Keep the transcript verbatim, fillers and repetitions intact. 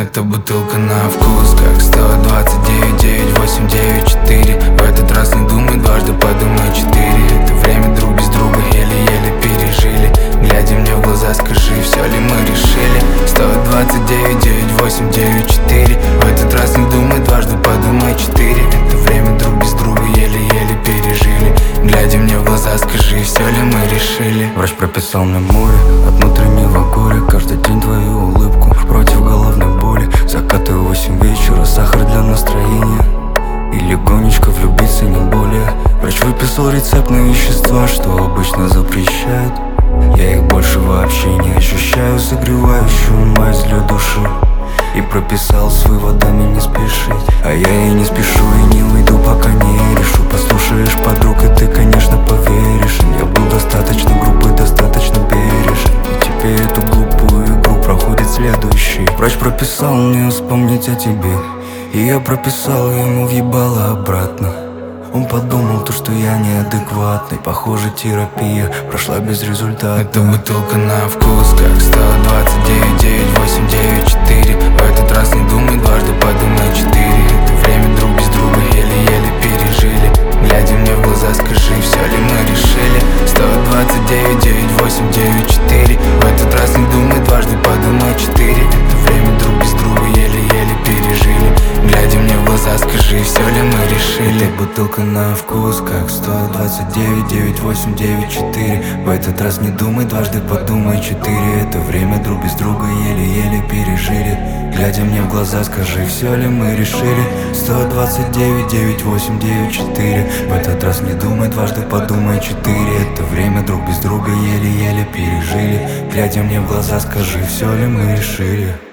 Это бутылка на вкус, как сто двадцать девять девять восемь девять четыре. В этот раз не думай дважды, подумай четыре. Это время друг без друга еле-еле пережили. Глядя мне в глаза, скажи, все ли мы решили? Сто двадцать девять девять восемь девять четыре. В этот раз не думай дважды, подумай четыре. Это время друг без друга еле-еле пережили. Глядя мне в глаза, скажи, все ли мы решили? Врач прописал мне море от внутреннего горя. Каждый день твою улыбку против головной боли. Закатываю восемь вечера, сахар для настроения. И легонечко влюбиться, не более. Врач выписал рецепт на вещества, что обычно запрещают. Я их больше вообще не ощущаю, согревающую мазь для души. И прописал с выводами не спешить. А я и не спешу, и не уйду, пока не решу. Послушаешь подруг, и ты, конечно, поверишь. Я был достаточно грубый, достаточно бережен. И теперь эту глупую игру проходит следующий. Врач прописал мне вспомнить о тебе, и я прописал ему въебало обратно. Он подумал то, что я неадекватный. Похоже, терапия прошла без результата. Это бутылка на вкус, как сто двадцать девять девять восемь девять четыре. В этот раз не думай дважды, подумай четыре. Это время друг без друга еле-еле пережили. Глядя мне в глаза, скажи, все ли мы решили? Сто двадцать девять девять восемь девять четыре. В этот раз не думай дважды, подумай четыре. Это время друг без друга еле-еле пережили. Глядя мне в глаза, скажи, все ли мы решили? Это бутылка на вкус, как сто двадцать девять девять восемь девять четыре. В этот раз не думай дважды, подумай четыре. Это время друг без друга еле-еле пережили. Глядя мне в глаза, скажи, все ли мы решили? Сто двадцать девять девять восемь девять четыре. В этот раз не думай дважды, подумай четыре. Это время друг без друга еле-еле пережили. Глядя мне в глаза, скажи, все ли мы решили?